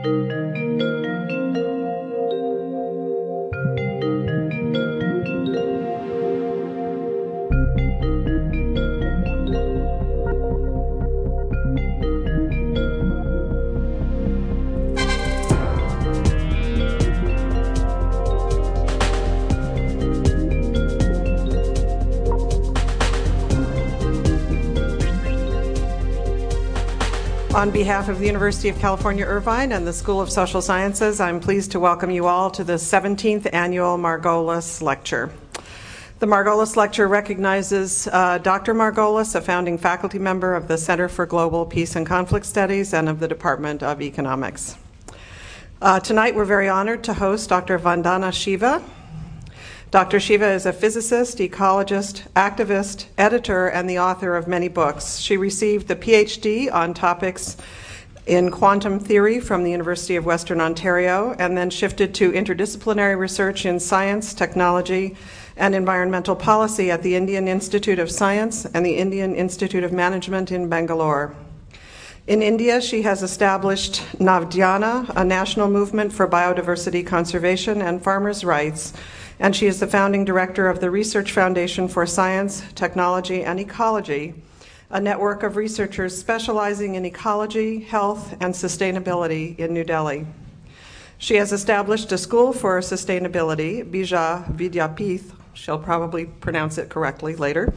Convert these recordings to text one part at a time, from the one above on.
On behalf of the University of California, Irvine and the School of Social Sciences, I'm pleased to welcome you all to the 17th Annual Margolis Lecture. The Margolis Lecture recognizes Dr. Margolis, a founding faculty member of the Center for Global Peace and Conflict Studies and of the Department of Economics. Tonight, we're very honored to host Dr. Vandana Shiva. Dr. Shiva is a physicist, ecologist, activist, editor, and the author of many books. She received the PhD on topics in quantum theory from the University of Western Ontario, and then shifted to interdisciplinary research in science, technology, and environmental policy at the Indian Institute of Science and the Indian Institute of Management in Bangalore. In India, she has established Navdhyana, a national movement for biodiversity conservation and farmers' rights, and she is the founding director of the Research Foundation for Science, Technology, and Ecology, a network of researchers specializing in ecology, health, and sustainability in New Delhi. She has established a school for sustainability, Bija Vidyapith, she'll probably pronounce it correctly later,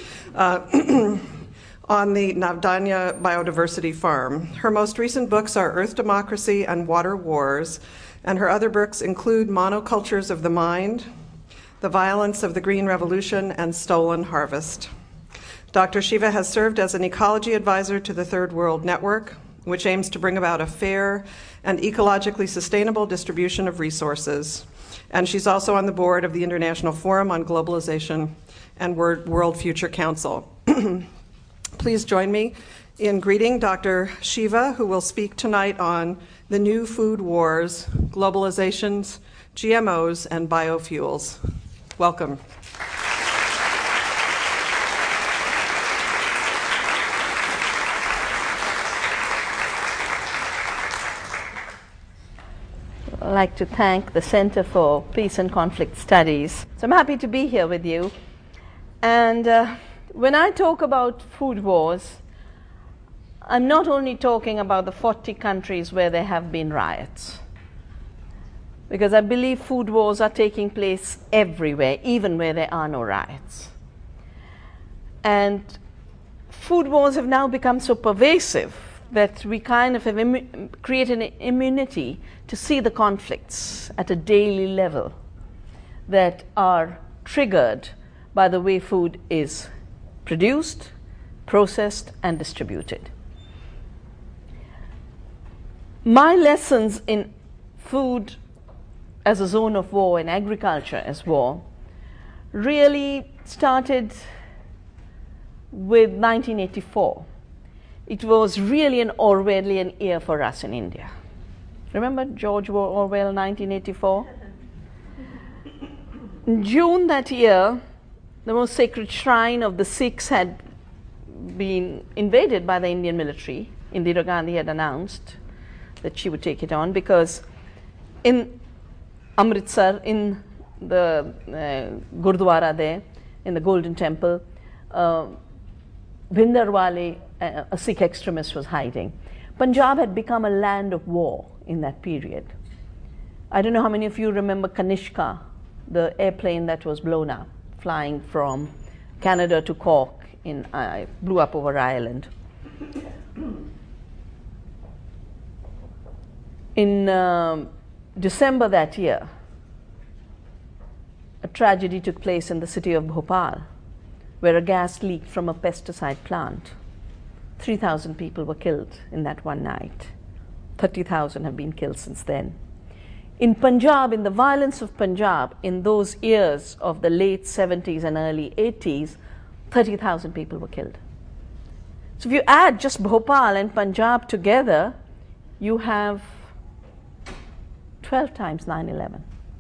on the Navdanya Biodiversity Farm. Her most recent books are Earth Democracy and Water Wars, and her other books include Monocultures of the Mind, The Violence of the Green Revolution, and Stolen Harvest. Dr. Shiva has served as an ecology advisor to the Third World Network, which aims to bring about a fair and ecologically sustainable distribution of resources. And she's also on the board of the International Forum on Globalization and World Future Council. Please join me in greeting Dr. Shiva, who will speak tonight on the new food wars, globalizations, GMOs, and biofuels. Welcome. I'd like to thank the Center for Peace and Conflict Studies. So I'm happy to be here with you. And when I talk about food wars, I'm not only talking about the 40 countries where there have been riots, because I believe food wars are taking place everywhere, even where there are no riots. And food wars have now become so pervasive that we kind of have created an immunity to see the conflicts at a daily level that are triggered by the way food is produced, processed, and distributed. My lessons in food as a zone of war and agriculture as war really started with 1984. It was really an Orwellian year for us in India. Remember George Orwell, 1984? In June that year, the most sacred shrine of the Sikhs had been invaded by the Indian military. Indira Gandhi had announced that she would take it on, because in Amritsar, in the Gurdwara there, in the Golden Temple, Bhindarwale, a Sikh extremist, was hiding. Punjab had become a land of war in that period. I don't know how many of you remember Kanishka, the airplane that was blown up, flying from Canada to Cork, blew up over Ireland. In December that year, a tragedy took place in the city of Bhopal, where a gas leaked from a pesticide plant. 3,000 people were killed in that one night. 30,000 have been killed since then. In Punjab, in the violence of Punjab, in those years of the late 70s and early 80s, 30,000 people were killed. So if you add just Bhopal and Punjab together, you have 12 times 9/11.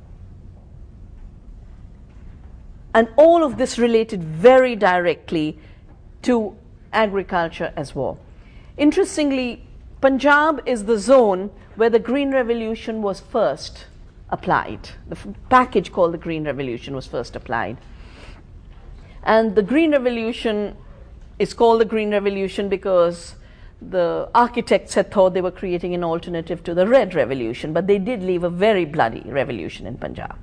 And all of this related very directly to agriculture as war. Interestingly, Punjab is the zone where the Green Revolution was first applied. The package called the Green Revolution was first applied. And the Green Revolution is called the Green Revolution because the architects had thought they were creating an alternative to the Red Revolution, but they did leave a very bloody revolution in Punjab.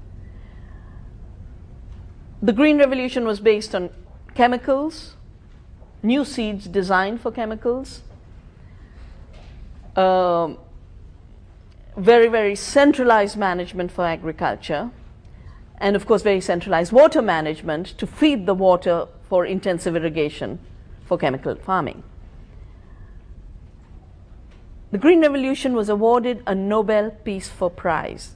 The Green Revolution was based on chemicals, new seeds designed for chemicals, very, very centralized management for agriculture, and of course very centralized water management to feed the water for intensive irrigation for chemical farming. The Green Revolution was awarded a Nobel Prize for Peace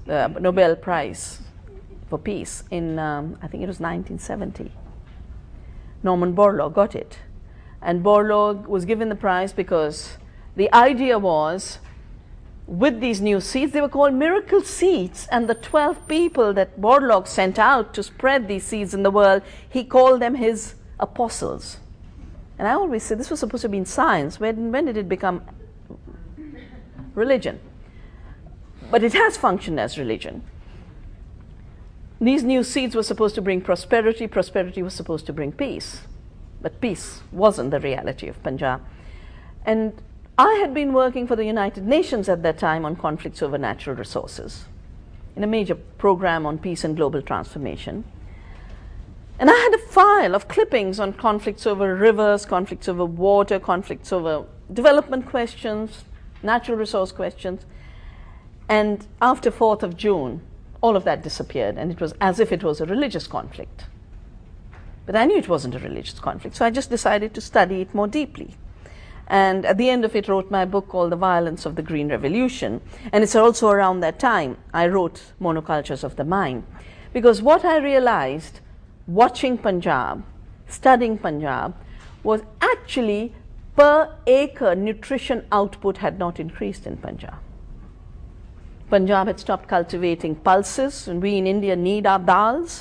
in, I think it was 1970. Norman Borlaug got it. And Borlaug was given the prize because the idea was, with these new seeds, they were called miracle seeds, and the 12 people that Borlaug sent out to spread these seeds in the world, he called them his apostles. And I always say this was supposed to be in science. When did it become religion? But it has functioned as religion. These new seeds were supposed to bring prosperity. Prosperity was supposed to bring peace. But peace wasn't the reality of Punjab. And I had been working for the United Nations at that time on conflicts over natural resources in a major program on peace and global transformation. And I had a file of clippings on conflicts over rivers, conflicts over water, conflicts over development questions, natural resource questions. And after 4th of June, all of that disappeared, and it was as if it was a religious conflict. But I knew it wasn't a religious conflict, so I just decided to study it more deeply. And at the end of it, wrote my book called The Violence of the Green Revolution. And it's also around that time I wrote Monocultures of the Mind. Because what I realized watching Punjab, studying Punjab, was actually per acre nutrition output had not increased in Punjab. Punjab had stopped cultivating pulses, and we in India need our dals.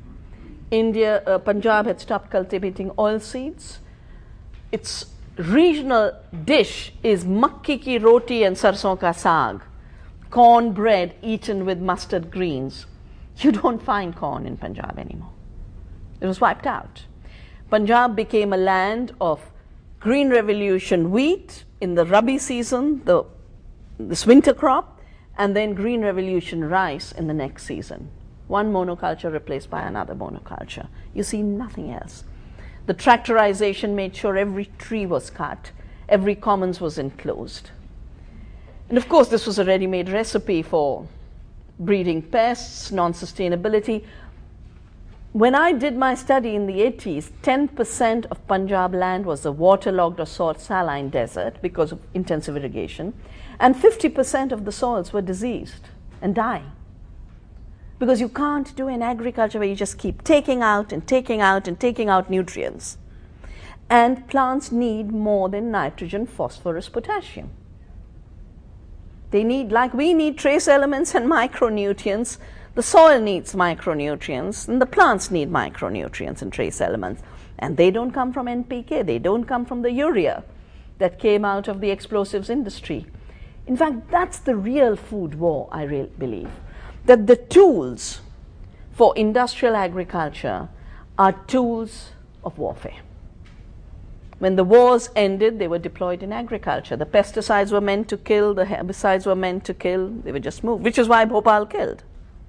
Punjab had stopped cultivating oilseeds. Its regional dish is makki ki roti and sarson ka saag, corn bread eaten with mustard greens. You don't find corn in Punjab anymore. It was wiped out. Punjab became a land of Green Revolution wheat in the Rabi season, this winter crop, and then Green Revolution rice in the next season. One monoculture replaced by another monoculture. You see nothing else. The tractorization made sure every tree was cut, every commons was enclosed. And of course, this was a ready-made recipe for breeding pests, non-sustainability. When I did my study in the 80s, 10% of Punjab land was a waterlogged or salt saline desert because of intensive irrigation, and 50% of the soils were diseased and dying. Because you can't do an agriculture where you just keep taking out and taking out and taking out nutrients. And plants need more than nitrogen, phosphorus, potassium. They need, like we need trace elements and micronutrients, the soil needs micronutrients, and the plants need micronutrients and trace elements. And they don't come from NPK, they don't come from the urea that came out of the explosives industry. In fact, that's the real food war, I really believe. That the tools for industrial agriculture are tools of warfare. When the wars ended, they were deployed in agriculture. The pesticides were meant to kill, the herbicides were meant to kill, they were just moved, which is why Bhopal killed.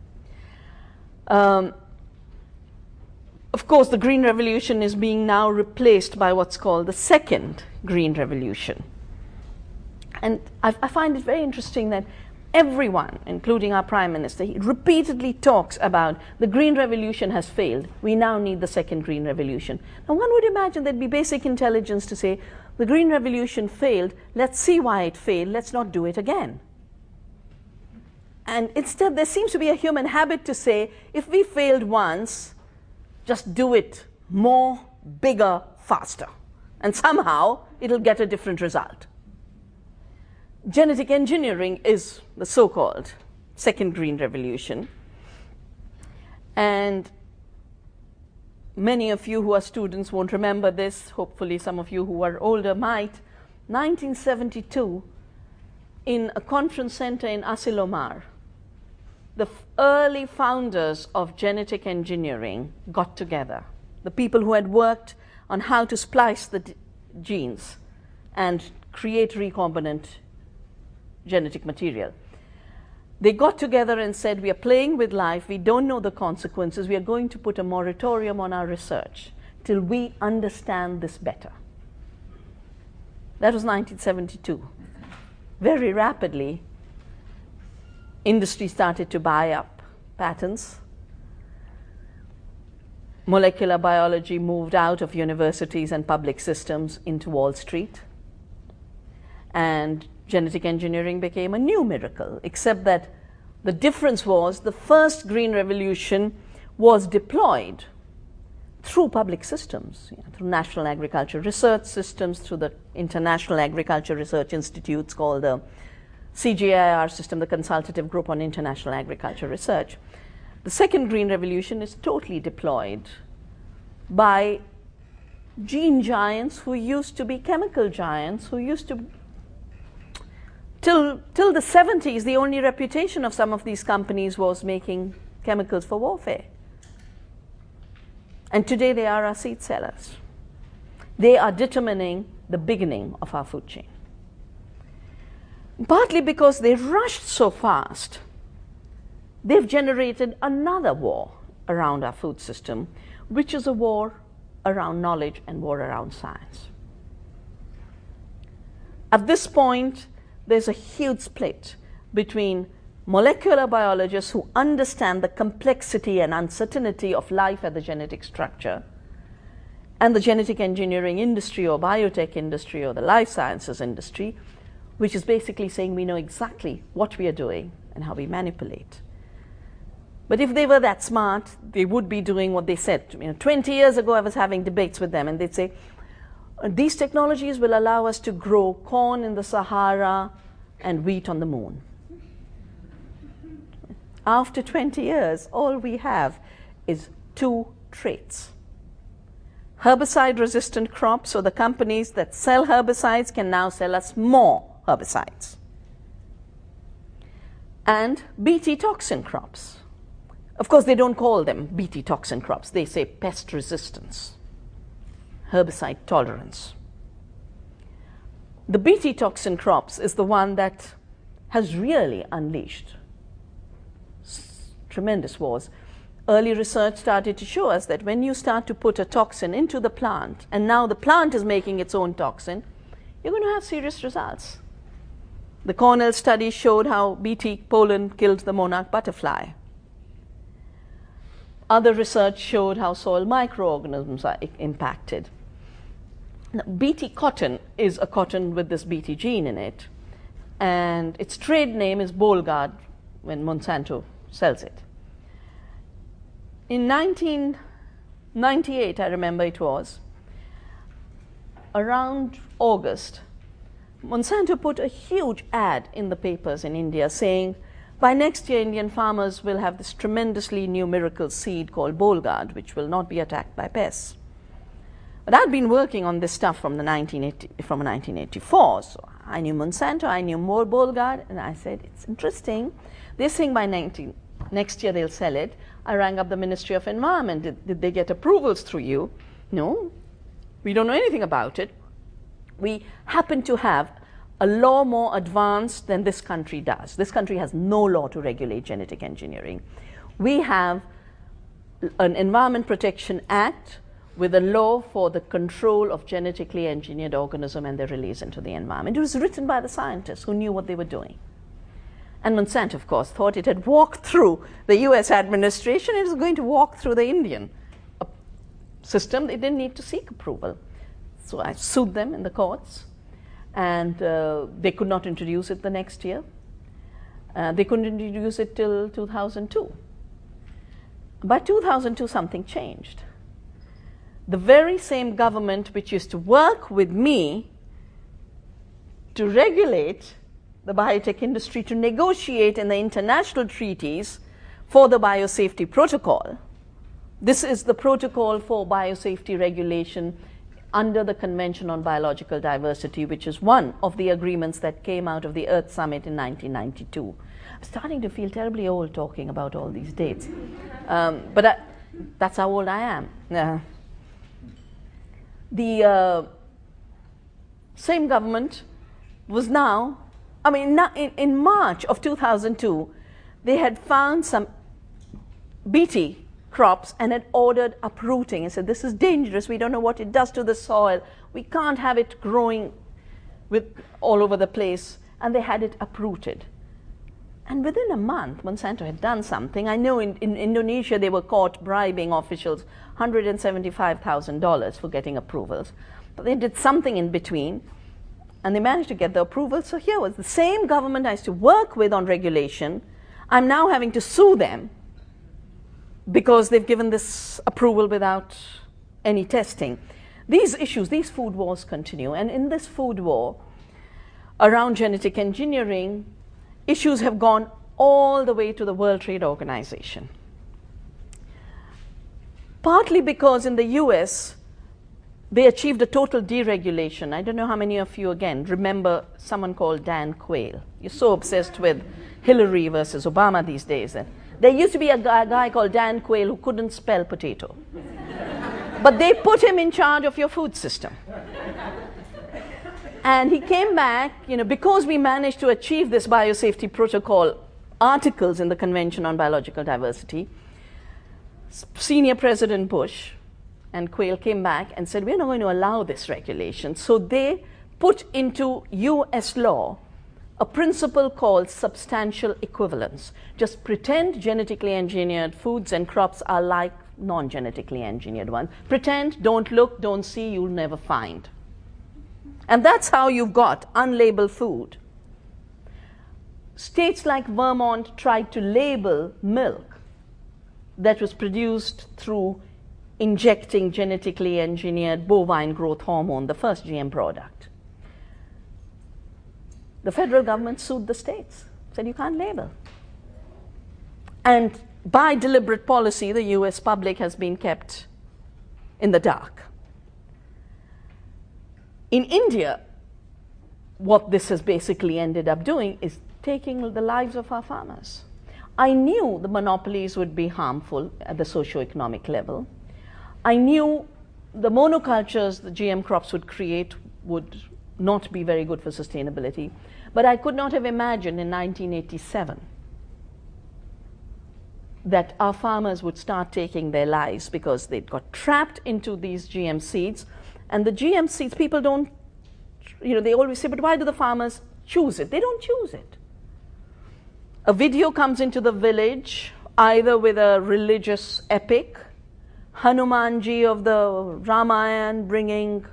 Of course, the Green Revolution is being now replaced by what's called the second Green Revolution. And I find it very interesting that everyone, including our Prime Minister, he repeatedly talks about the Green Revolution has failed. We now need the second Green Revolution. Now, one would imagine there'd be basic intelligence to say, the Green Revolution failed, let's see why it failed, let's not do it again. And instead, there seems to be a human habit to say, if we failed once, just do it more, bigger, faster. And somehow, it'll get a different result. Genetic engineering is the so-called second Green Revolution. And many of you who are students won't remember this. Hopefully, some of you who are older might. 1972, in a conference center in Asilomar, the early founders of genetic engineering got together, the people who had worked on how to splice the genes and create recombinant genetic material. They got together and said, we are playing with life, we don't know the consequences, we are going to put a moratorium on our research till we understand this better. That was 1972. Very rapidly, industry started to buy up patents. Molecular biology moved out of universities and public systems into Wall Street. And genetic engineering became a new miracle, except that the difference was the first Green Revolution was deployed through public systems, through national agriculture research systems, through the international agriculture research institutes called the CGIAR system, the Consultative Group on International Agriculture Research. The second Green Revolution is totally deployed by gene giants who used to be chemical giants, who used to, till the 70s, the only reputation of some of these companies was making chemicals for warfare. And today they are our seed sellers. They are determining the beginning of our food chain. Partly because they rushed so fast, they've generated another war around our food system, which is a war around knowledge and war around science. At this point, there's a huge split between molecular biologists who understand the complexity and uncertainty of life at the genetic structure, and the genetic engineering industry or biotech industry or the life sciences industry, which is basically saying we know exactly what we are doing and how we manipulate. But if they were that smart, they would be doing what they said. 20 years ago, I was having debates with them, and they'd say, these technologies will allow us to grow corn in the Sahara and wheat on the moon. After 20 years, all we have is two traits. Herbicide-resistant crops, so the companies that sell herbicides can now sell us more herbicides. And Bt toxin crops. Of course, they don't call them Bt toxin crops. They say pest resistance, herbicide tolerance. The Bt toxin crops is the one that has really unleashed tremendous wars. Early research started to show us that when you start to put a toxin into the plant, and now the plant is making its own toxin, you're going to have serious results. The Cornell study showed how Bt pollen killed the monarch butterfly. Other research showed how soil microorganisms are impacted. Now, Bt cotton is a cotton with this Bt gene in it, and its trade name is Bollgard when Monsanto sells it. In 1998, I remember it was, around August, Monsanto put a huge ad in the papers in India saying, by next year, Indian farmers will have this tremendously new miracle seed called Bollgard, which will not be attacked by pests. But I'd been working on this stuff from 1984, so I knew Monsanto, I knew more Bollgard, and I said, it's interesting. They're saying by next year they'll sell it. I rang up the Ministry of Environment. Did they get approvals through you? No, we don't know anything about it. We happen to have a law more advanced than this country does. This country has no law to regulate genetic engineering. We have an Environment Protection Act with a law for the control of genetically engineered organisms and their release into the environment. It was written by the scientists who knew what they were doing. And Monsanto, of course, thought it had walked through the US administration. It was going to walk through the Indian system. They didn't need to seek approval. So I sued them in the courts, and they could not introduce it the next year. They couldn't introduce it till 2002. By 2002, something changed. The very same government which used to work with me to regulate the biotech industry, to negotiate in the international treaties for the biosafety protocol. This is the protocol for biosafety regulation under the Convention on Biological Diversity, which is one of the agreements that came out of the Earth Summit in 1992. I'm starting to feel terribly old talking about all these dates, but that's how old I am. The same government was now, in March of 2002, they had found some BT crops and had ordered uprooting and said, this is dangerous, we don't know what it does to the soil, we can't have it growing all over the place, and they had it uprooted. And within a month, Monsanto had done something. I know in Indonesia they were caught bribing officials $175,000 for getting approvals, but they did something in between, and they managed to get the approval. So here was the same government I used to work with on regulation. I'm now having to sue them because they've given this approval without any testing. These issues, these food wars continue. And in this food war around genetic engineering, issues have gone all the way to the World Trade Organization. Partly because in the US, they achieved a total deregulation. I don't know how many of you, again, remember someone called Dan Quayle. You're so obsessed with Hillary versus Obama these days. There used to be a guy called Dan Quayle who couldn't spell potato. But they put him in charge of your food system. And he came back, because we managed to achieve this biosafety protocol articles in the Convention on Biological Diversity, Senior President Bush and Quayle came back and said, we're not going to allow this regulation. So they put into US law a principle called substantial equivalence. Just pretend genetically engineered foods and crops are like non-genetically engineered ones. Pretend, don't look, don't see, you'll never find. And that's how you've got unlabeled food. States like Vermont tried to label milk that was produced through injecting genetically engineered bovine growth hormone, the first GM product. The federal government sued the states, said you can't label. And by deliberate policy, the US public has been kept in the dark. In India, what this has basically ended up doing is taking the lives of our farmers. I knew the monopolies would be harmful at the socioeconomic level. I knew the monocultures the GM crops would create would not be very good for sustainability, but I could not have imagined in 1987 that our farmers would start taking their lives because they'd got trapped into these GM seeds. And the GM seeds, people don't, they always say, but why do the farmers choose it? They don't choose it. A video comes into the village, either with a religious epic, Hanumanji of the Ramayana bringing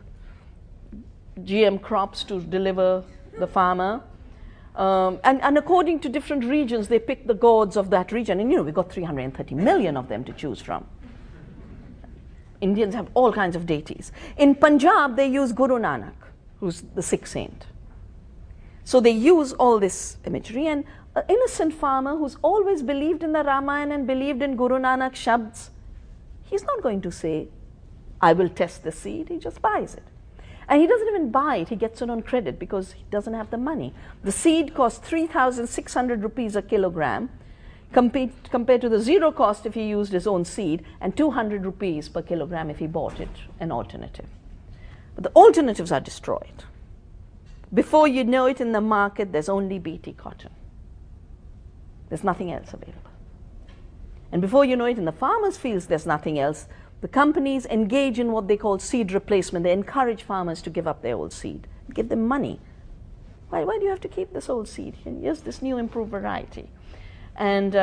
GM crops to deliver the farmer. And according to different regions, they pick the gods of that region. And we've got 330 million of them to choose from. Indians have all kinds of deities. In Punjab, they use Guru Nanak, who's the Sikh saint. So they use all this imagery. And an innocent farmer who's always believed in the Ramayana and believed in Guru Nanak Shabds, he's not going to say, I will test the seed. He just buys it. And he doesn't even buy it. He gets it on credit because he doesn't have the money. The seed costs 3,600 rupees a kilogram compared to the zero cost if he used his own seed, and 200 rupees per kilogram if he bought it, an alternative. But the alternatives are destroyed. Before you know it in the market, there's only BT cotton. There's nothing else available. And before you know it in the farmers' fields, there's nothing else. The companies engage in what they call seed replacement. They encourage farmers to give up their old seed, give them money. Why do you have to keep this old seed? Here's this new improved variety. And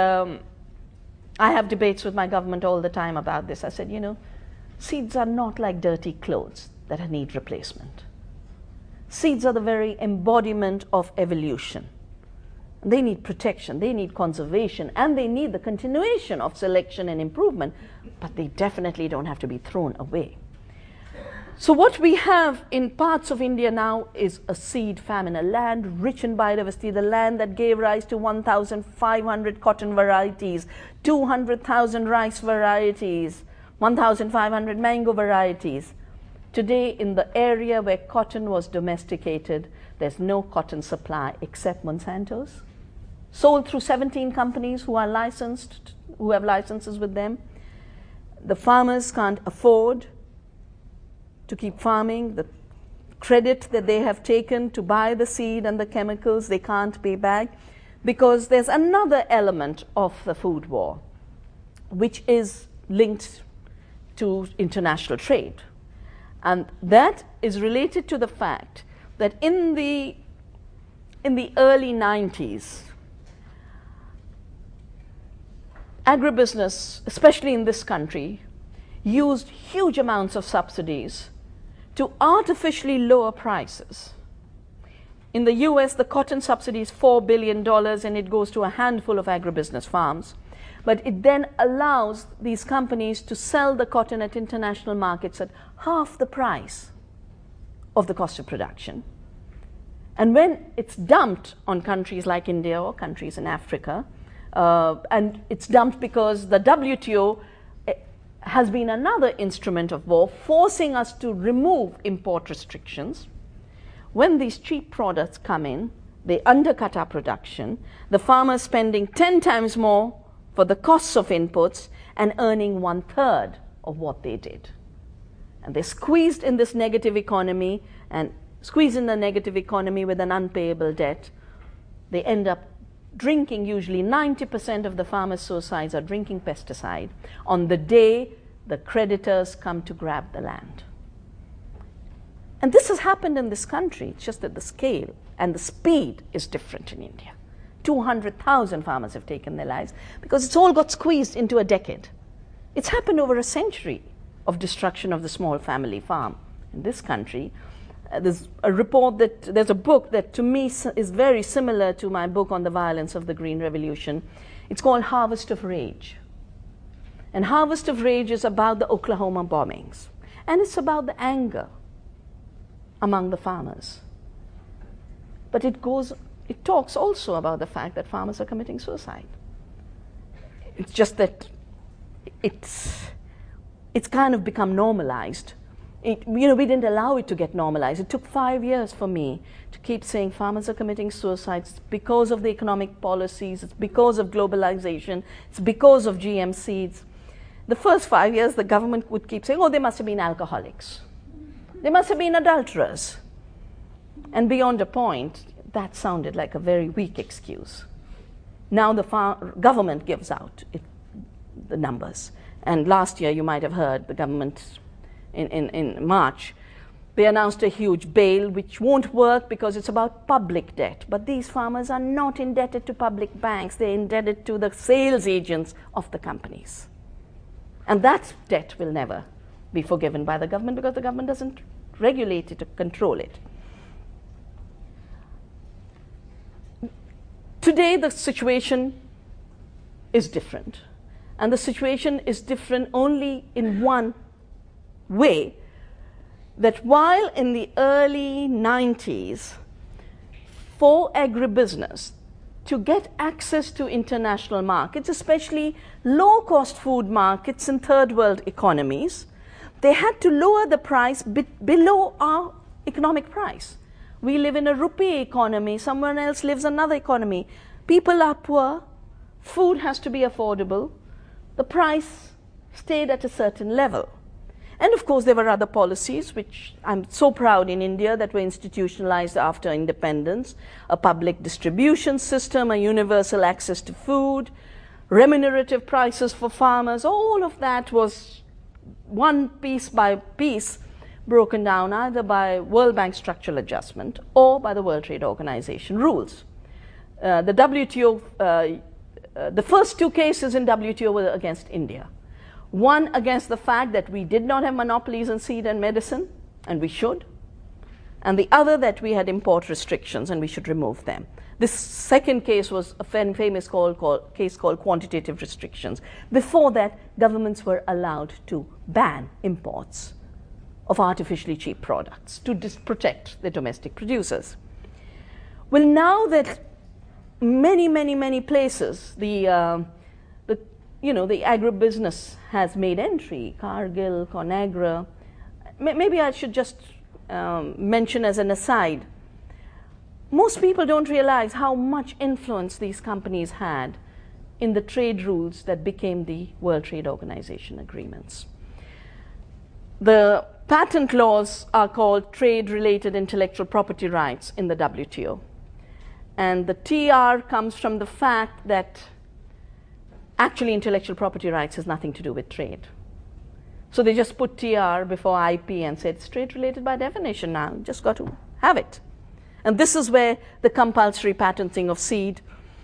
I have debates with my government all the time about this. I said, seeds are not like dirty clothes that need replacement. Seeds are the very embodiment of evolution. They need protection, they need conservation, and they need the continuation of selection and improvement, but they definitely don't have to be thrown away. So what we have in parts of India now is a seed famine, a land rich in biodiversity, the land that gave rise to 1,500 cotton varieties, 200,000 rice varieties, 1,500 mango varieties. Today, in the area where cotton was domesticated, there's no cotton supply except Monsanto's, sold through 17 companies who are licensed, who have licenses with them. The farmers can't afford to keep farming. The credit that they have taken to buy the seed and the chemicals, they can't pay back, because there's another element of the food war, which is linked to international trade. And that is related to the fact that in the early 90s, agribusiness, especially in this country, used huge amounts of subsidies to artificially lower prices. In the US, the cotton subsidy is $4 billion and it goes to a handful of agribusiness farms. But it then allows these companies to sell the cotton at international markets at half the price of the cost of production. And when it's dumped on countries like India or countries in Africa, and it's dumped because the WTO has been another instrument of war, forcing us to remove import restrictions. When these cheap products come in, they undercut our production, the farmers spending 10 times more for the costs of inputs and earning 1/3 of what they did. And they're squeezed in this negative economy, and squeezed in the negative economy with an unpayable debt. They end up drinking, usually 90% of the farmers' suicides are drinking pesticide on the day the creditors come to grab the land. And this has happened in this country, it's just that the scale and the speed is different in India. 200,000 farmers have taken their lives because it's all got squeezed into a decade. It's happened over a century of destruction of the small family farm. In this country, there's a book that to me is very similar to my book on the violence of the Green Revolution. It's called Harvest of Rage. And Harvest of Rage is about the Oklahoma bombings. And it's about the anger among the farmers. But it talks also about the fact that farmers are committing suicide. It's just that it's kind of become normalized. We didn't allow it to get normalized. It took 5 years for me to keep saying farmers are committing suicides because of the economic policies, it's because of globalization, it's because of GM seeds. The first 5 years, the government would keep saying, oh, they must have been alcoholics. They must have been adulterers. And beyond a point, that sounded like a very weak excuse. Now the government gives out the numbers. And last year, you might have heard the government in March, they announced a huge bail which won't work because it's about public debt. But these farmers are not indebted to public banks. They're indebted to the sales agents of the companies. And that debt will never be forgiven by the government because the government doesn't regulate it or control it. Today, the situation is different. And the situation is different only in one way, that while in the early 90s, for agribusiness to get access to international markets, especially low-cost food markets in third world economies, they had to lower the price below our economic price. We live in a rupee economy, someone else lives another economy. People are poor, food has to be affordable, the price stayed at a certain level. And of course, there were other policies, which I'm so proud in India that were institutionalized after independence, a public distribution system, a universal access to food, remunerative prices for farmers. All of that was one piece by piece broken down either by World Bank structural adjustment or by the World Trade Organization rules. The WTO, the first two cases in WTO were against India. One against the fact that we did not have monopolies in seed and medicine, and we should. And the other that we had import restrictions and we should remove them. This second case was a famous case called quantitative restrictions. Before that, governments were allowed to ban imports of artificially cheap products to protect the domestic producers. Well, now that many places, the agribusiness has made entry, Cargill, Conagra, maybe I should just mention as an aside, most people don't realize how much influence these companies had in the trade rules that became the World Trade Organization agreements. The patent laws are called trade-related intellectual property rights in the WTO. And the TR comes from the fact that actually intellectual property rights has nothing to do with trade. So they just put TR before IP and said it's trade-related by definition now, you just got to have it. And this is where the compulsory patenting of seed,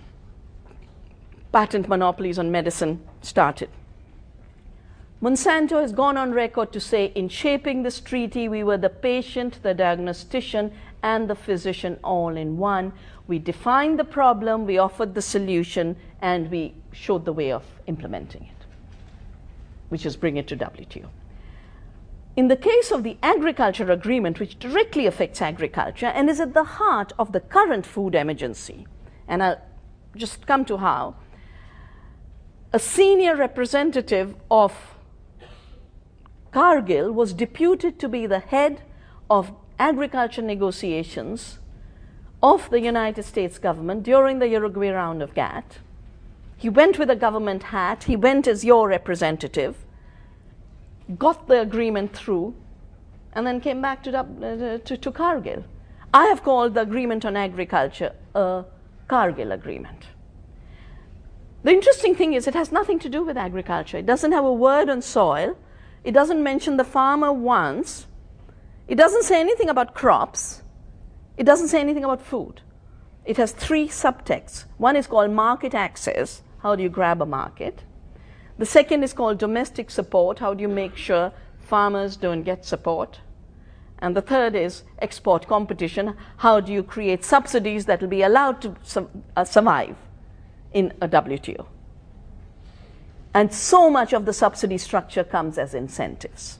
patent monopolies on medicine started. Monsanto has gone on record to say, in shaping this treaty, we were the patient, the diagnostician, and the physician all in one. We defined the problem, we offered the solution, and we showed the way of implementing it, which is bring it to WTO. In the case of the agriculture agreement, which directly affects agriculture and is at the heart of the current food emergency, and I'll just come to how, a senior representative of Cargill was deputed to be the head of agriculture negotiations of the United States government during the Uruguay round of GATT. He went with a government hat, he went as your representative, got the agreement through, and then came back to Cargill. I have called the agreement on agriculture a Cargill agreement. The interesting thing is it has nothing to do with agriculture. It doesn't have a word on soil. It doesn't mention the farmer once. It doesn't say anything about crops. It doesn't say anything about food. It has three subtexts. One is called market access. How do you grab a market? The second is called domestic support. How do you make sure farmers don't get support? And the third is export competition. How do you create subsidies that will be allowed to survive in a WTO? And so much of the subsidy structure comes as incentives.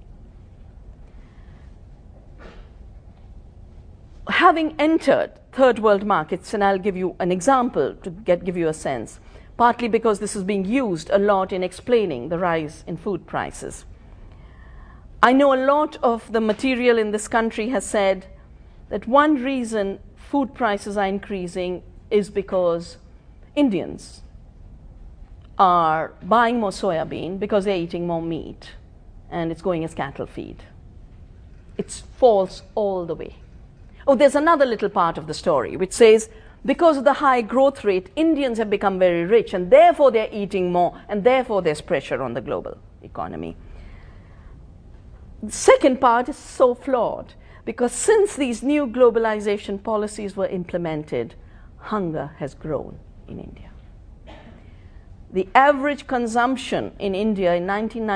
Having entered third world markets, and I'll give you an example to give you a sense, partly because this is being used a lot in explaining the rise in food prices. I know a lot of the material in this country has said that one reason food prices are increasing is because Indians are buying more soya bean because they're eating more meat and it's going as cattle feed. It's false all the way. Oh, there's another little part of the story which says because of the high growth rate, Indians have become very rich and therefore they're eating more and therefore there's pressure on the global economy. The second part is so flawed because since these new globalization policies were implemented, hunger has grown in India. The average consumption in India in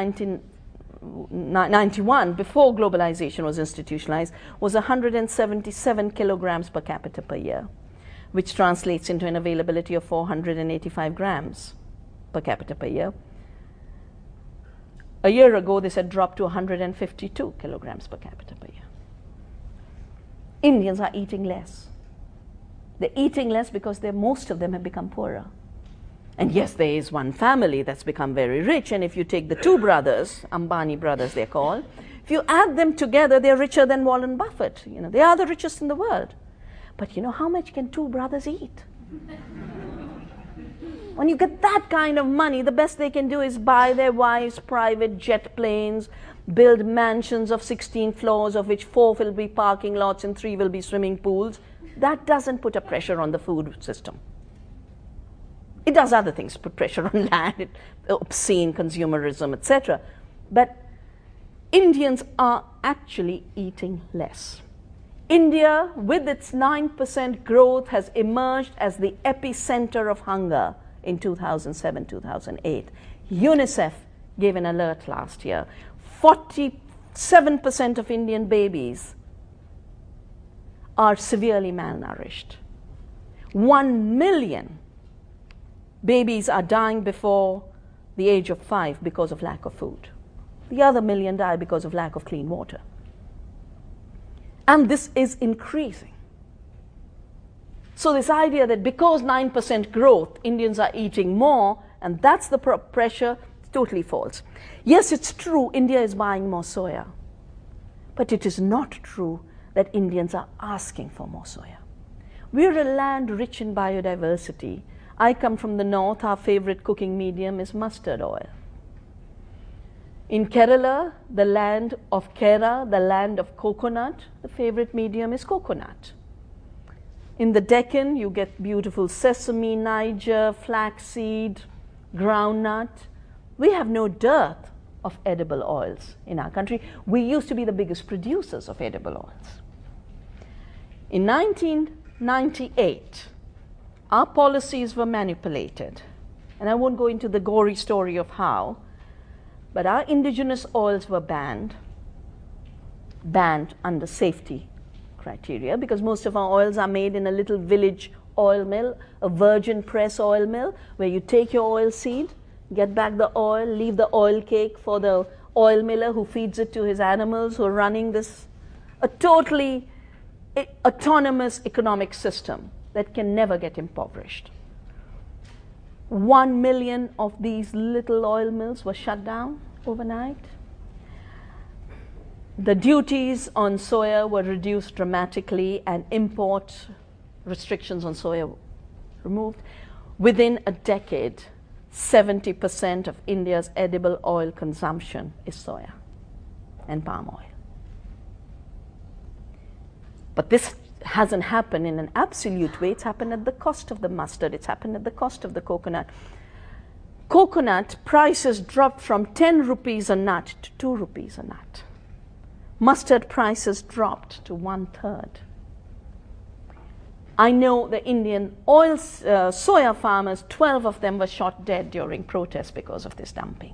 1991, before globalization was institutionalized, was 177 kilograms per capita per year, which translates into an availability of 485 grams per capita per year. A year ago, this had dropped to 152 kilograms per capita per year. Indians are eating less. They're eating less because most of them have become poorer. And yes, there is one family that's become very rich, and if you take the two brothers, Ambani brothers they're called, if you add them together, they're richer than Warren Buffett. You know, they are the richest in the world. But you know, how much can two brothers eat? When you get that kind of money, the best they can do is buy their wives private jet planes, build mansions of 16 floors, of which 4 will be parking lots and 3 will be swimming pools. That doesn't put a pressure on the food system. It does other things, put pressure on land, obscene consumerism, etc. But Indians are actually eating less. India, with its 9% growth, has emerged as the epicenter of hunger in 2007-2008. UNICEF gave an alert last year. 47% of Indian babies are severely malnourished. 1 million babies are dying before the age of 5 because of lack of food. The other million die because of lack of clean water. And this is increasing. So this idea that because 9% growth, Indians are eating more, and that's the pressure, it's totally false. Yes, it's true, India is buying more soya. But it is not true that Indians are asking for more soya. We're a land rich in biodiversity. I come from the north. Our favorite cooking medium is mustard oil. In Kerala, the land of Kera, the land of coconut, the favorite medium is coconut. In the Deccan, you get beautiful sesame, Niger, flaxseed, groundnut. We have no dearth of edible oils in our country. We used to be the biggest producers of edible oils. In 1998, our policies were manipulated. And I won't go into the gory story of how, but our indigenous oils were banned under safety criteria, because most of our oils are made in a little village oil mill, a virgin press oil mill, where you take your oil seed, get back the oil, leave the oil cake for the oil miller who feeds it to his animals who are running this, a totally autonomous economic system that can never get impoverished. 1 million of these little oil mills were shut down overnight. The duties on soya were reduced dramatically and import restrictions on soya removed. Within a decade, 70% of India's edible oil consumption is soya and palm oil. But this hasn't happened in an absolute way. It's happened at the cost of the mustard. It's happened at the cost of the coconut. Coconut prices dropped from 10 rupees a nut to 2 rupees a nut. Mustard prices dropped to 1/3. I know the Indian soya farmers, 12 of them were shot dead during protests because of this dumping.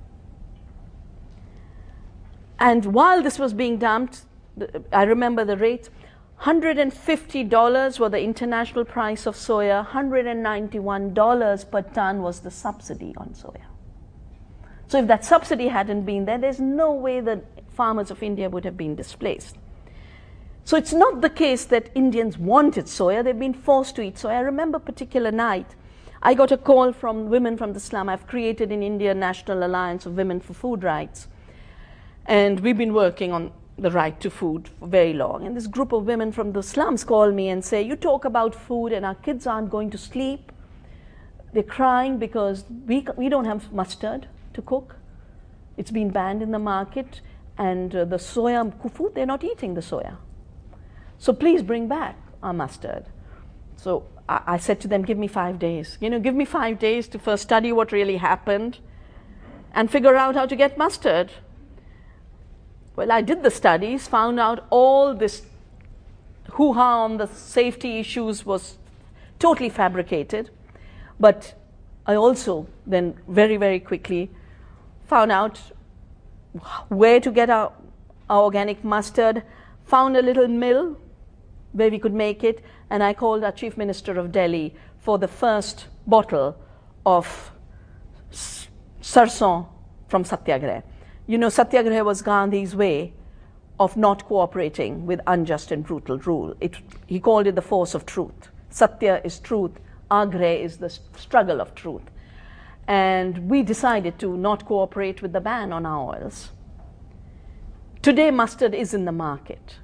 And while this was being dumped, I remember the rates, $150 was the international price of soya, $191 per ton was the subsidy on soya. So if that subsidy hadn't been there, there's no way that farmers of India would have been displaced. So it's not the case that Indians wanted soya, they've been forced to eat soya. I remember a particular night, I got a call from women from the slum. I've created in India a National Alliance of Women for Food Rights. And we've been working on the right to food for very long. And this group of women from the slums call me and say, you talk about food and our kids aren't going to sleep. They're crying because we don't have mustard to cook. It's been banned in the market. And the soya food, they're not eating the soya. So please bring back our mustard. So I said to them, give me 5 days. Give me 5 days to first study what really happened and figure out how to get mustard. Well, I did the studies, found out all this hoo-ha on the safety issues was totally fabricated. But I also then very, very quickly found out where to get our organic mustard, found a little mill where we could make it, and I called our Chief Minister of Delhi for the first bottle of sarson from Satyagraha. Satyagraha was Gandhi's way of not cooperating with unjust and brutal rule. He called it the force of truth. Satya is truth, Agraha is the struggle of truth. And we decided to not cooperate with the ban on our oils. Today, mustard is in the market.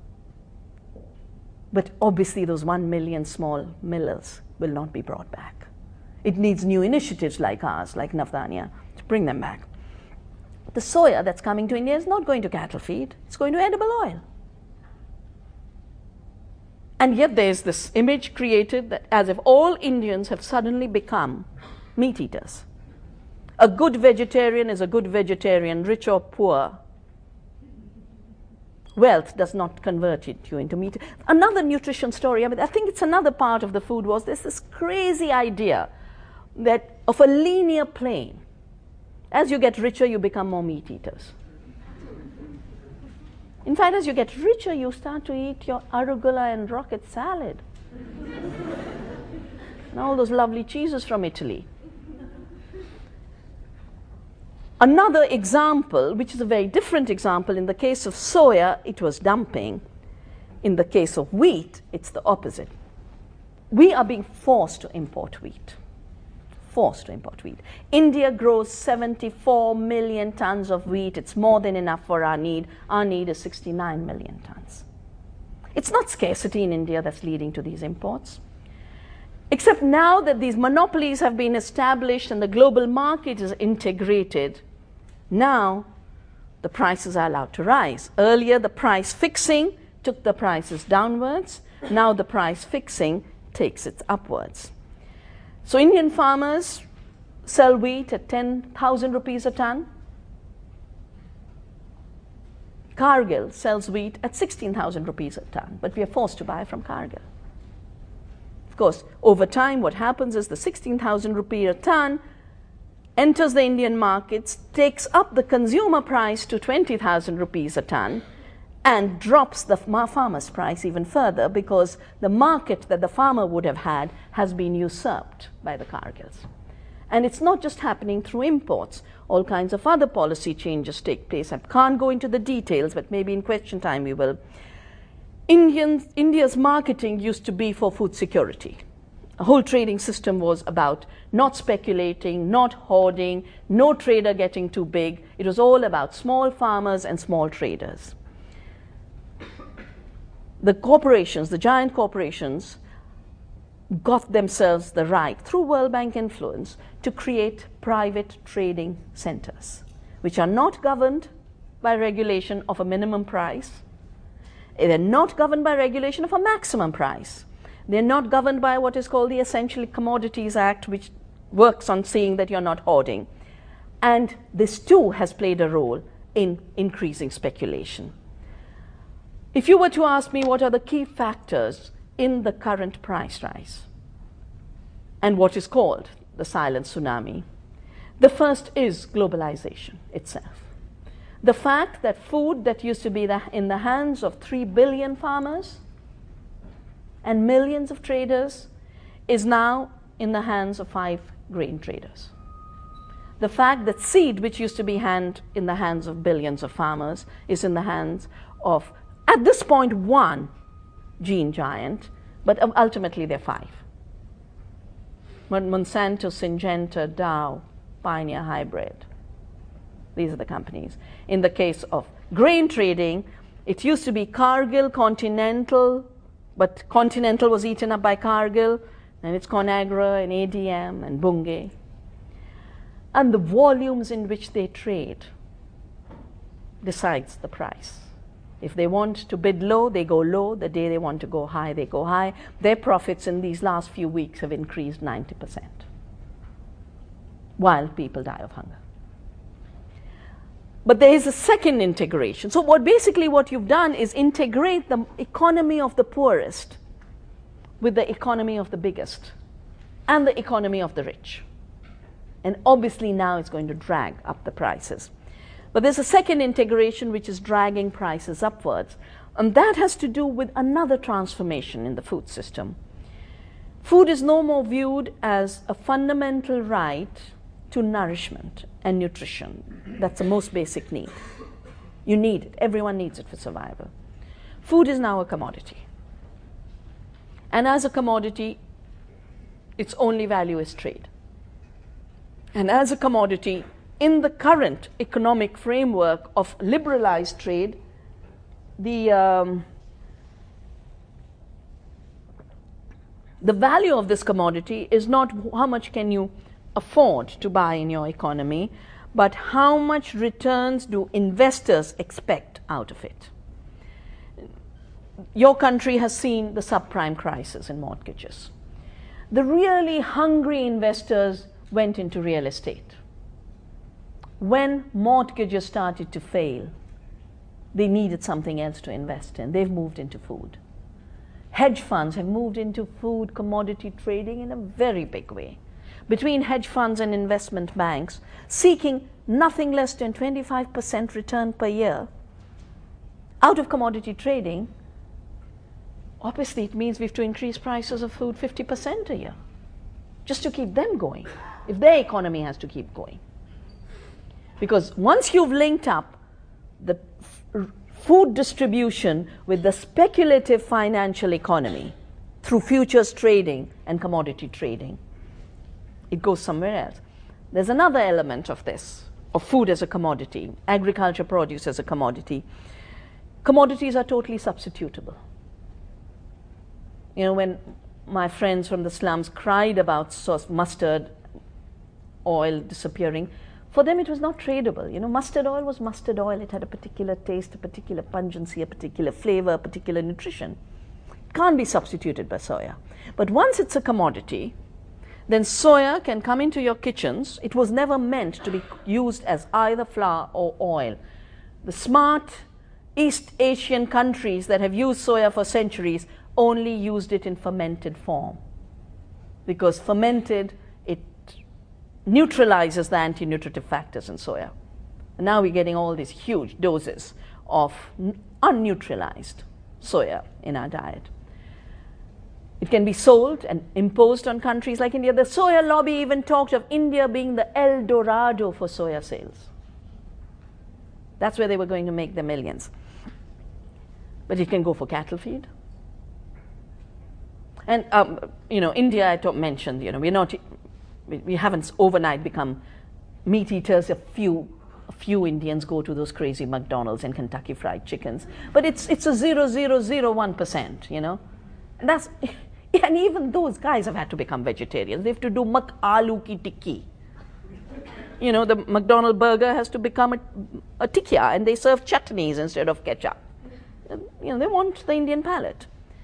But obviously, those 1 million small millers will not be brought back. It needs new initiatives like ours, like Navdanya, to bring them back. The soya that's coming to India is not going to cattle feed. It's going to edible oil. And yet there's this image created that as if all Indians have suddenly become meat eaters. A good vegetarian is a good vegetarian, rich or poor. Wealth does not convert you into meat. Another nutrition story, I think it's another part of the food was there's this crazy idea that of a linear plane. As you get richer, you become more meat eaters. In fact, as you get richer, you start to eat your arugula and rocket salad. And all those lovely cheeses from Italy. Another example, which is a very different example, in the case of soya, it was dumping. In the case of wheat, it's the opposite. We are being forced to import wheat. forced to import wheat. India grows 74 million tons of wheat. It's more than enough for our need. Our need is 69 million tons. It's not scarcity in India that's leading to these imports. Except now that these monopolies have been established and the global market is integrated, now the prices are allowed to rise. Earlier, the price fixing took the prices downwards. Now the price fixing takes it upwards. So Indian farmers sell wheat at 10,000 rupees a ton. Cargill sells wheat at 16,000 rupees a ton, but we are forced to buy from Cargill. Of course, over time, what happens is the 16,000 rupee a ton enters the Indian markets, takes up the consumer price to 20,000 rupees a ton, and drops the farmer's price even further because the market that the farmer would have had has been usurped by the Cargills. And it's not just happening through imports. All kinds of other policy changes take place. I can't go into the details, but maybe in question time we will. India's marketing used to be for food security. The whole trading system was about not speculating, not hoarding, no trader getting too big. It was all about small farmers and small traders. The corporations, the giant corporations, got themselves the right, through World Bank influence, to create private trading centers, which are not governed by regulation of a minimum price. They're not governed by regulation of a maximum price. They're not governed by what is called the Essential Commodities Act, which works on seeing that you're not hoarding. And this too has played a role in increasing speculation. If you were to ask me what are the key factors in the current price rise and what is called the silent tsunami, the first is globalization itself. The fact that food that used to be in the hands of 3 billion farmers and millions of traders is now in the hands of 5 grain traders. The fact that seed, which used to be in the hands of billions of farmers, is in the hands of, at this point, 1 gene giant, but ultimately they're 5. Monsanto, Syngenta, Dow, Pioneer Hybrid. These are the companies. In the case of grain trading, it used to be Cargill, Continental, but Continental was eaten up by Cargill, and it's Conagra and ADM and Bunge. And the volumes in which they trade decides the price. If they want to bid low, they go low. The day they want to go high, they go high. Their profits in these last few weeks have increased 90%, while people die of hunger. But there is a second integration. So what you've done is integrate the economy of the poorest with the economy of the biggest and the economy of the rich. And obviously now it's going to drag up the prices. But there's a second integration which is dragging prices upwards. And that has to do with another transformation in the food system. Food is no more viewed as a fundamental right to nourishment and nutrition. That's the most basic need. You need it. Everyone needs it for survival. Food is now a commodity. And as a commodity, its only value is trade. And as a commodity, in the current economic framework of liberalized trade, the value of this commodity is not how much can you afford to buy in your economy, but how much returns do investors expect out of it. Your country has seen the subprime crisis in mortgages. The really hungry investors went into real estate. When mortgages started to fail, they needed something else to invest in. They've moved into food. Hedge funds have moved into food commodity trading in a very big way. Between hedge funds and investment banks, seeking nothing less than 25% return per year out of commodity trading, obviously it means we have to increase prices of food 50% a year just to keep them going, if their economy has to keep going. Because once you've linked up the food distribution with the speculative financial economy through futures trading and commodity trading, it goes somewhere else. There's another element of this, of food as a commodity, agriculture produce as a commodity. Commodities are totally substitutable. You know, when my friends from the slums cried about mustard oil disappearing, for them it was not tradable. You know, mustard oil was mustard oil. It had a particular taste, a particular pungency, a particular flavor, a particular nutrition. It can't be substituted by soya. But once it's a commodity, then soya can come into your kitchens. It was never meant to be used as either flour or oil. The smart East Asian countries that have used soya for centuries only used it in fermented form, because fermented, it neutralizes the anti-nutritive factors in soya. And now we're getting all these huge doses of unneutralized soya in our diet. It can be sold and imposed on countries like India. The soya lobby even talked of India being the El Dorado for soya sales. That's where they were going to make their millions. But it can go for cattle feed. And, you know, India, I mentioned, you know, we haven't overnight become meat eaters. A few Indians go to those crazy McDonald's and Kentucky Fried Chickens. But it's a 0.001%, you know. And that's... And even those guys have had to become vegetarians. They have to do aloo ki tikki. You know, the McDonald's burger has to become a tikka, and they serve chutneys instead of ketchup. You know, they want the Indian palate.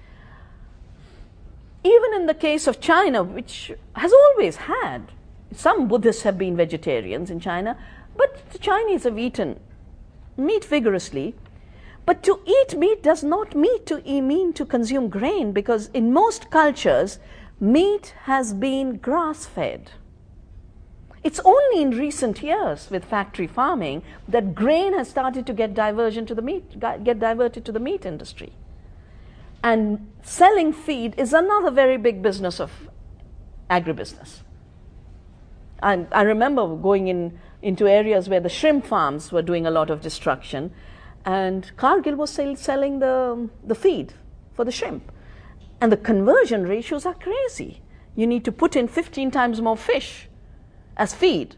Even in the case of China, which has always had, some Buddhists have been vegetarians in China, but the Chinese have eaten meat vigorously. But to eat meat does not mean to consume grain, because in most cultures, meat has been grass-fed. It's only in recent years with factory farming that grain has started to get diverted to the meat industry. And selling feed is another very big business of agribusiness. And I remember going into areas where the shrimp farms were doing a lot of destruction, and Cargill was selling the feed for the shrimp. And the conversion ratios are crazy. You need to put in 15 times more fish as feed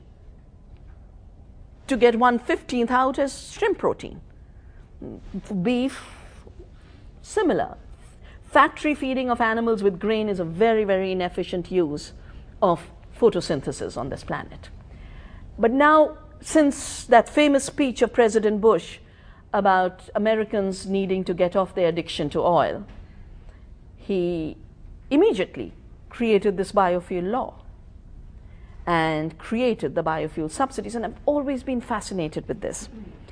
to get 1/15 out as shrimp protein. For beef, similar. Factory feeding of animals with grain is a very, very inefficient use of photosynthesis on this planet. But now, since that famous speech of President Bush about Americans needing to get off their addiction to oil, he immediately created this biofuel law and created the biofuel subsidies. And I've always been fascinated with this.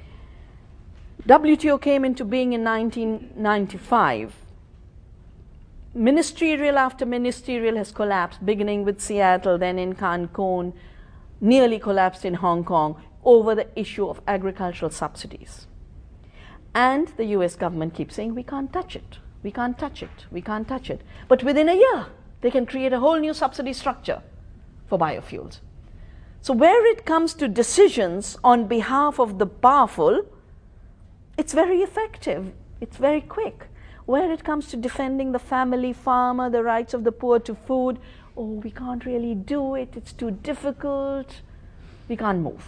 WTO came into being in 1995. Ministerial after ministerial has collapsed, beginning with Seattle, then in Cancun, nearly collapsed in Hong Kong over the issue of agricultural subsidies. And the US government keeps saying, we can't touch it, we can't touch it, we can't touch it. But within a year, they can create a whole new subsidy structure for biofuels. So where it comes to decisions on behalf of the powerful, it's very effective, it's very quick. Where it comes to defending the family farmer, the rights of the poor to food, oh, we can't really do it, it's too difficult, we can't move.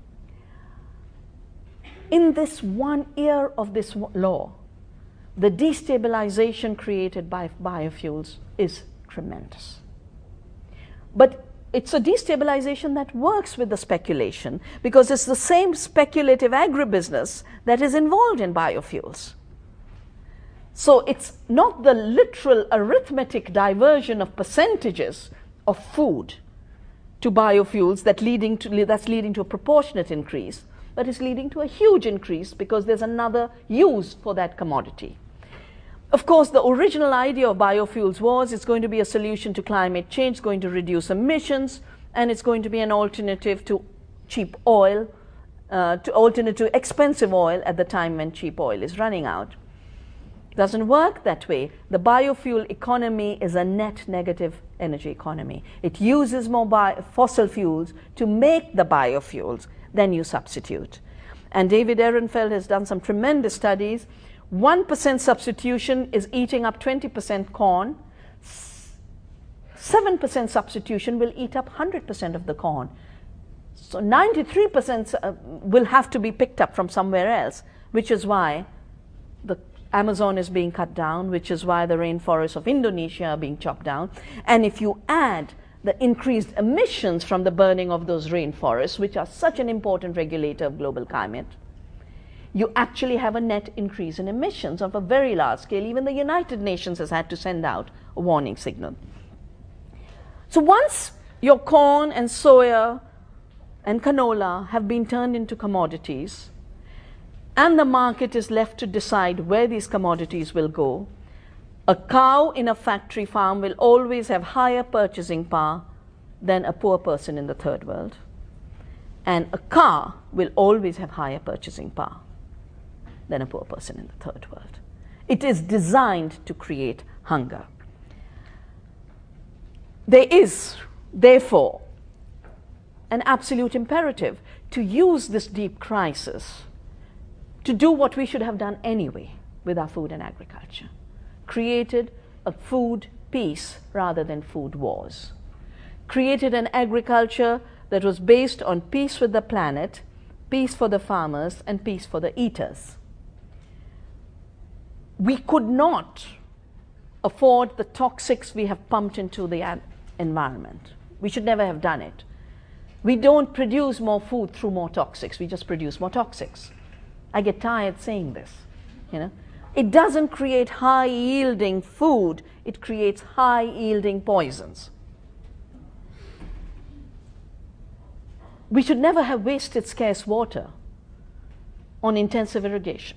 In this 1 year of this law, the destabilization created by biofuels is tremendous. But it's a destabilization that works with the speculation, because it's the same speculative agribusiness that is involved in biofuels. So it's not the literal arithmetic diversion of percentages of food to biofuels that's leading to a proportionate increase, but it's leading to a huge increase because there's another use for that commodity. Of course, the original idea of biofuels was it's going to be a solution to climate change, it's going to reduce emissions, and it's going to be an alternative to cheap oil, to expensive oil at the time when cheap oil is running out. Doesn't work that way. The biofuel economy is a net negative energy economy. It uses more fossil fuels to make the biofuels than you substitute. And David Ehrenfeld has done some tremendous studies. 1% substitution is eating up 20% corn, 7% substitution will eat up 100% of the corn. So 93% will have to be picked up from somewhere else, which is why the Amazon is being cut down, which is why the rainforests of Indonesia are being chopped down. And if you add the increased emissions from the burning of those rainforests, which are such an important regulator of global climate, you actually have a net increase in emissions of a very large scale. Even the United Nations has had to send out a warning signal. So once your corn and soya and canola have been turned into commodities, and the market is left to decide where these commodities will go, a cow in a factory farm will always have higher purchasing power than a poor person in the third world. And a car will always have higher purchasing power than a poor person in the third world. It is designed to create hunger. There is, therefore, an absolute imperative to use this deep crisis to do what we should have done anyway with our food and agriculture. Created a food peace rather than food wars. Created an agriculture that was based on peace with the planet, peace for the farmers, and peace for the eaters. We could not afford the toxics we have pumped into the environment. We should never have done it. We don't produce more food through more toxics, we just produce more toxics. I get tired saying this, you know. It doesn't create high-yielding food, it creates high-yielding poisons. We should never have wasted scarce water on intensive irrigation.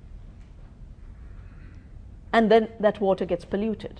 And then that water gets polluted.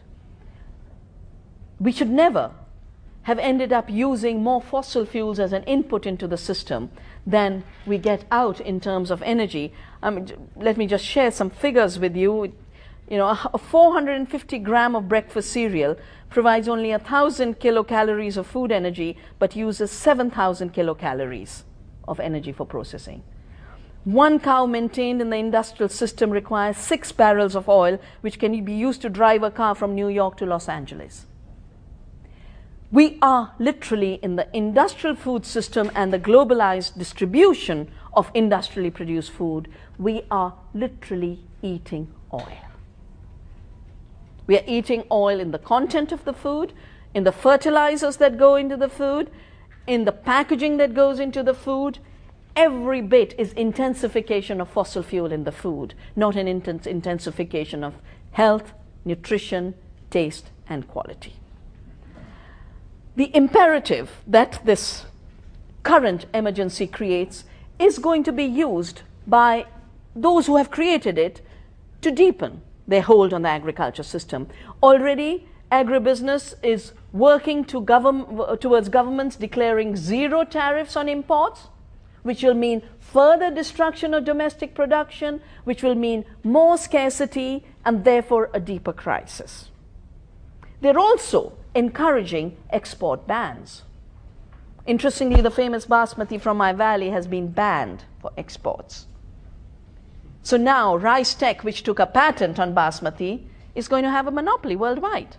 We should never have ended up using more fossil fuels as an input into the system than we get out in terms of energy. Let me just share some figures with you. You know, a 450 gram of breakfast cereal provides only 1,000 kilocalories of food energy, but uses 7,000 kilocalories of energy for processing. One cow maintained in the industrial system requires 6 barrels of oil, which can be used to drive a car from New York to Los Angeles. We are literally in the industrial food system and the globalized distribution of industrially produced food, we are literally eating oil. We are eating oil in the content of the food, in the fertilizers that go into the food, in the packaging that goes into the food. Every bit is intensification of fossil fuel in the food, not an intensification of health, nutrition, taste, and quality. The imperative that this current emergency creates is going to be used by those who have created it to deepen their hold on the agriculture system. Already, agribusiness is working towards governments declaring zero tariffs on imports, which will mean further destruction of domestic production, which will mean more scarcity and therefore a deeper crisis. They're also encouraging export bans. Interestingly, the famous basmati from my valley has been banned for exports. So now Rice Tech, which took a patent on basmati, is going to have a monopoly worldwide.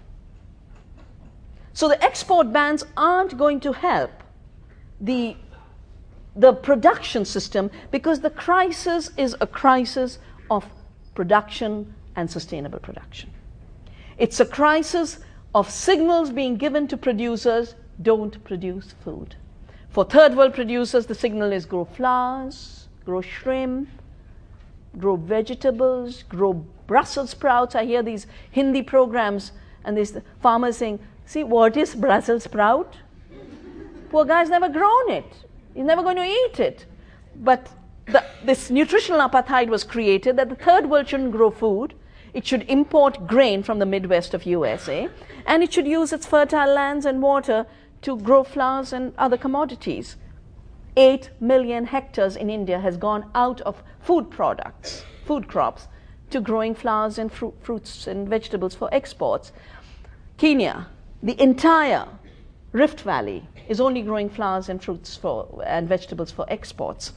So the export bans aren't going to help the production system, because the crisis is a crisis of production and sustainable production. It's a crisis of signals being given to producers, don't produce food. For third world producers, the signal is grow flowers, grow shrimp, grow vegetables, grow Brussels sprouts. I hear these Hindi programs and these farmers saying, see, what is Brussels sprout? Poor guy's never grown it. He's never going to eat it. But this nutritional apartheid was created that the third world shouldn't grow food. It should import grain from the Midwest of USA, and it should use its fertile lands and water to grow flowers and other commodities. 8 million hectares in India has gone out of food products, food crops, to growing flowers and fruits and vegetables for exports. Kenya, the entire Rift Valley, is only growing flowers and fruits and vegetables for exports.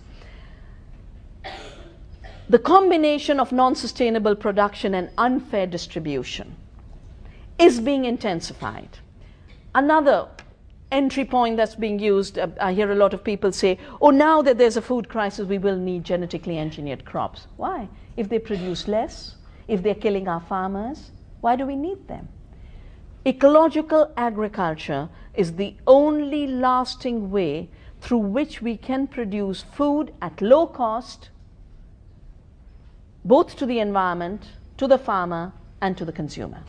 The combination of non-sustainable production and unfair distribution is being intensified. Another entry point that's being used, I hear a lot of people say, oh, now that there's a food crisis, we will need genetically engineered crops. Why? If they produce less, if they're killing our farmers, why do we need them? Ecological agriculture is the only lasting way through which we can produce food at low cost, both to the environment, to the farmer, and to the consumer.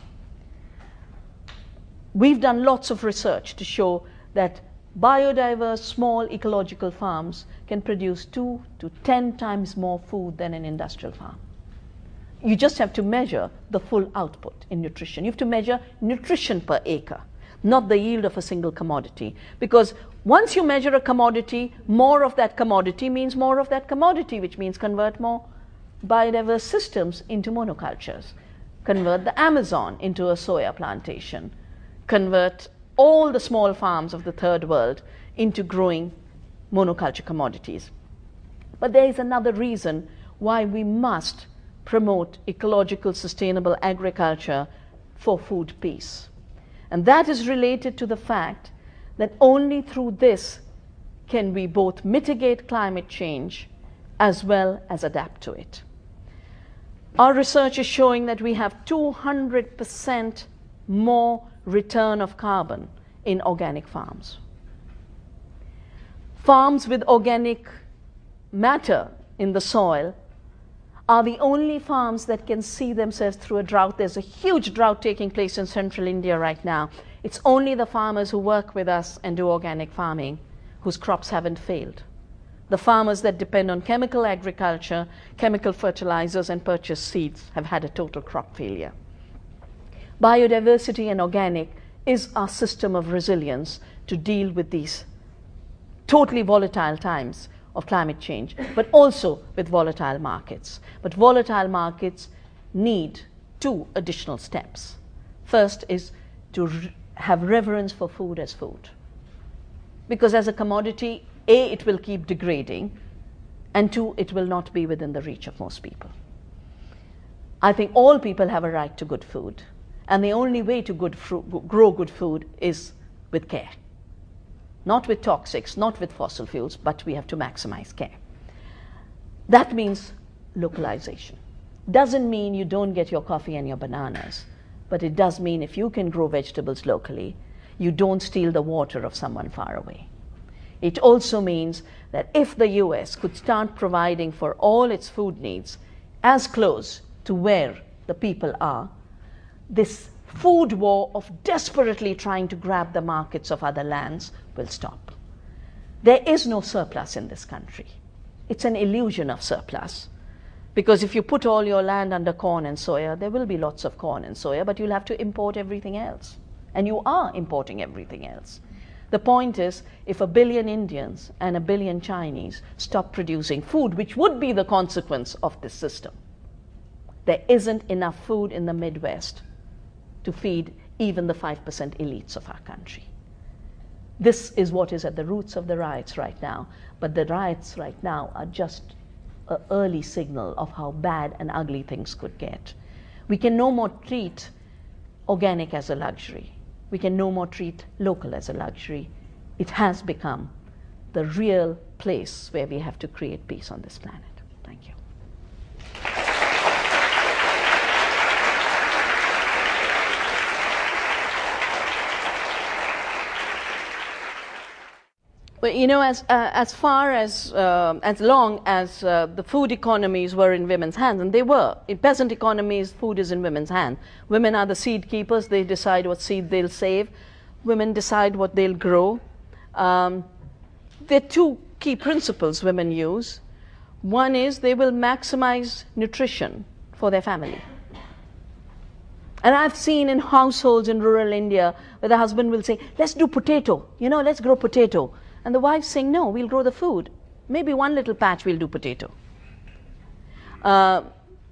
We've done lots of research to show that biodiverse, small ecological farms can produce 2 to 10 times more food than an industrial farm. You just have to measure the full output in nutrition. You have to measure nutrition per acre, not the yield of a single commodity. Because once you measure a commodity, more of that commodity means more of that commodity, which means convert more biodiverse systems into monocultures, convert the Amazon into a soya plantation, convert all the small farms of the third world into growing monoculture commodities. But there is another reason why we must promote ecological sustainable agriculture for food peace. And that is related to the fact that only through this can we both mitigate climate change as well as adapt to it. Our research is showing that we have 200% more return of carbon in organic farms. Farms with organic matter in the soil are the only farms that can see themselves through a drought. There's a huge drought taking place in central India right now. It's only the farmers who work with us and do organic farming whose crops haven't failed. The farmers that depend on chemical agriculture, chemical fertilizers, and purchased seeds have had a total crop failure. Biodiversity and organic is our system of resilience to deal with these totally volatile times of climate change, but also with volatile markets. But volatile markets need 2 additional steps. First is to have reverence for food as food. Because as a commodity, A, it will keep degrading, and 2, it will not be within the reach of most people. I think all people have a right to good food, and the only way to grow good food is with care. Not with toxics, not with fossil fuels, but we have to maximize care. That means localization. Doesn't mean you don't get your coffee and your bananas, but it does mean if you can grow vegetables locally, you don't steal the water of someone far away. It also means that if the US could start providing for all its food needs as close to where the people are, this food war of desperately trying to grab the markets of other lands will stop. There is no surplus in this country. It's an illusion of surplus. Because if you put all your land under corn and soya, there will be lots of corn and soya, but you'll have to import everything else. And you are importing everything else. The point is, if 1 billion Indians and 1 billion Chinese stop producing food, which would be the consequence of this system, there isn't enough food in the Midwest to feed even the 5% elites of our country. This is what is at the roots of the riots right now. But the riots right now are just an early signal of how bad and ugly things could get. We can no more treat organic as a luxury. We can no more treat local as a luxury. It has become the real place where we have to create peace on this planet. Thank you. Well, you know, as long as the food economies were in women's hands, and they were, in peasant economies, food is in women's hands. Women are the seed keepers. They decide what seed they'll save. Women decide what they'll grow. There are 2 key principles women use. One is they will maximize nutrition for their family. And I've seen in households in rural India where the husband will say, let's do potato, let's grow potato. And the wife's saying, no, we'll grow the food. Maybe one little patch we'll do potato. At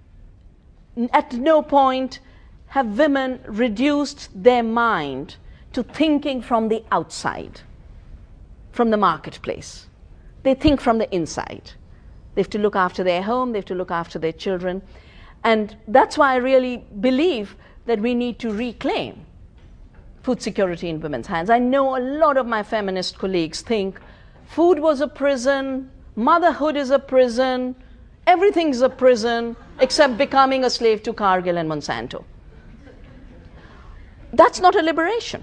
no point have women reduced their mind to thinking from the outside, from the marketplace. They think from the inside. They have to look after their home, they have to look after their children. And that's why I really believe that we need to reclaim food security in women's hands. I know a lot of my feminist colleagues think food was a prison, motherhood is a prison, everything's a prison except becoming a slave to Cargill and Monsanto. That's not a liberation.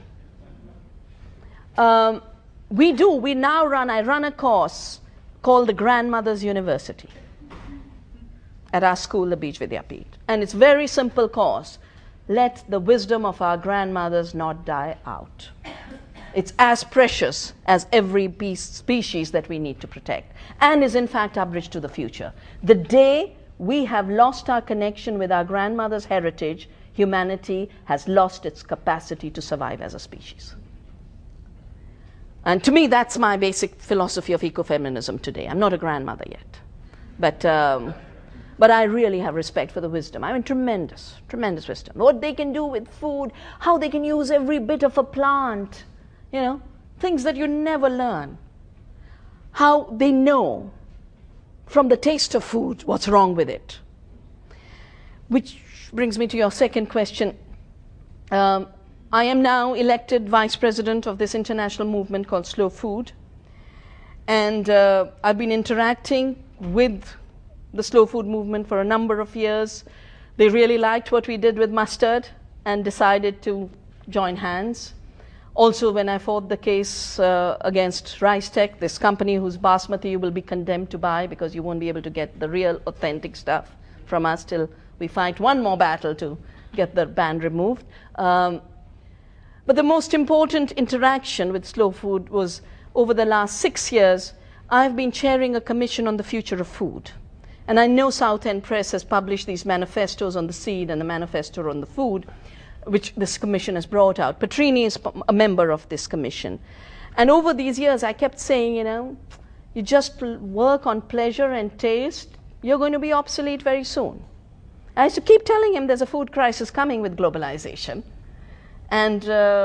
I run a course called the Grandmother's University at our school, the Beach Vidyapeeth. And it's a very simple course. Let the wisdom of our grandmothers not die out. It's as precious as every species that we need to protect, and is in fact our bridge to the future. The day we have lost our connection with our grandmother's heritage, humanity has lost its capacity to survive as a species. And to me, that's my basic philosophy of ecofeminism today. I'm not a grandmother yet, but I really have respect for the wisdom. I mean, tremendous, tremendous wisdom. What they can do with food, how they can use every bit of a plant, you know, things that you never learn. How they know from the taste of food what's wrong with it. Which brings me to your second question. I am now elected vice president of this international movement called Slow Food. And I've been interacting with the slow food movement for a number of years. They really liked what we did with mustard and decided to join hands. Also, when I fought the case against Rice Tech, this company whose basmati you will be condemned to buy because you won't be able to get the real authentic stuff from us till we fight one more battle to get the ban removed. But the most important interaction with slow food was over the last 6 years, I've been chairing a commission on the future of food. And I know Southend Press has published these manifestos on the seed and the manifesto on the food, which this commission has brought out. Petrini is a member of this commission. And over these years, I kept saying, you know, you just work on pleasure and taste, you're going to be obsolete very soon. I used to keep telling him there's a food crisis coming with globalization. And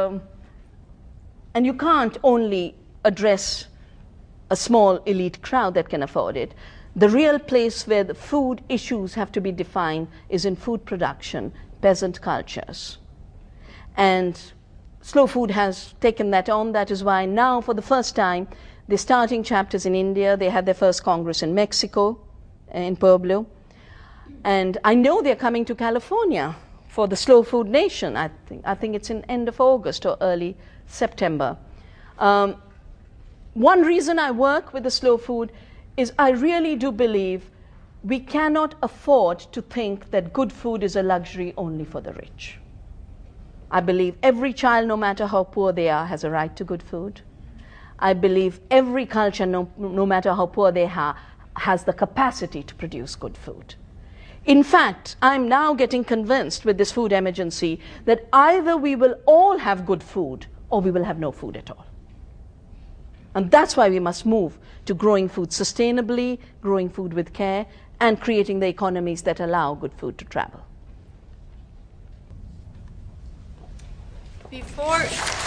you can't only address a small elite crowd that can afford it. The real place where the food issues have to be defined is in food production, peasant cultures. And Slow Food has taken that on. That is why now, for the first time, they're starting chapters in India. They had their first congress in Mexico, in Pueblo. And I know they're coming to California for the Slow Food Nation. I think it's in end of August or early September. One reason I work with the Slow Food is I really do believe we cannot afford to think that good food is a luxury only for the rich. I believe every child, no matter how poor they are, has a right to good food. I believe every culture, no matter how poor they are, has the capacity to produce good food. In fact, I'm now getting convinced with this food emergency that either we will all have good food or we will have no food at all. And that's why we must move to growing food sustainably, growing food with care, and creating the economies that allow good food to travel. Before